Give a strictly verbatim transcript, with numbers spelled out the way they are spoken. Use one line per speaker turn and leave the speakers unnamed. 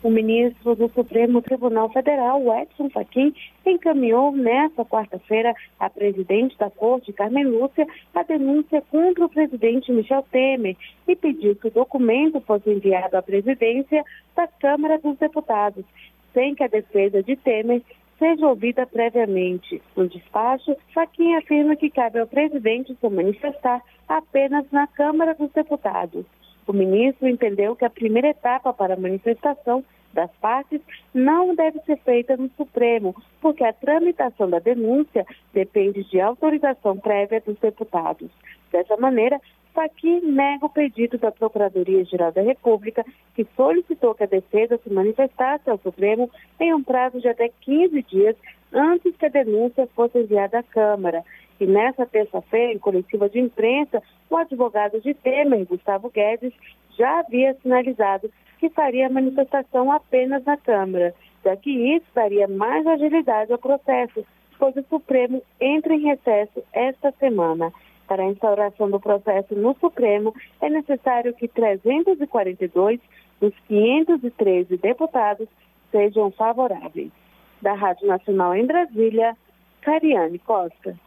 O ministro do Supremo Tribunal Federal, Edson Fachin, encaminhou nesta quarta-feira à presidente da Corte, Carmen Lúcia, a denúncia contra o presidente Michel Temer e pediu que o documento fosse enviado à presidência da Câmara dos Deputados, sem que a defesa de Temer seja ouvida previamente. No despacho, Fachin afirma que cabe ao presidente se manifestar apenas na Câmara dos Deputados. O ministro entendeu que a primeira etapa para a manifestação das partes não deve ser feita no Supremo, porque a tramitação da denúncia depende de autorização prévia dos deputados. Dessa maneira, Fachin nega o pedido da Procuradoria-Geral da República, que solicitou que a defesa se manifestasse ao Supremo em um prazo de até quinze dias antes que a denúncia fosse enviada à Câmara. E nessa terça-feira, em coletiva de imprensa, o advogado de Temer, Gustavo Guedes, já havia sinalizado que faria a manifestação apenas na Câmara, já que isso daria mais agilidade ao processo, pois o Supremo entra em recesso esta semana. Para a instauração do processo no Supremo, é necessário que trezentos e quarenta e dois dos quinhentos e treze deputados sejam favoráveis. Da Rádio Nacional em Brasília, Cariane Costa.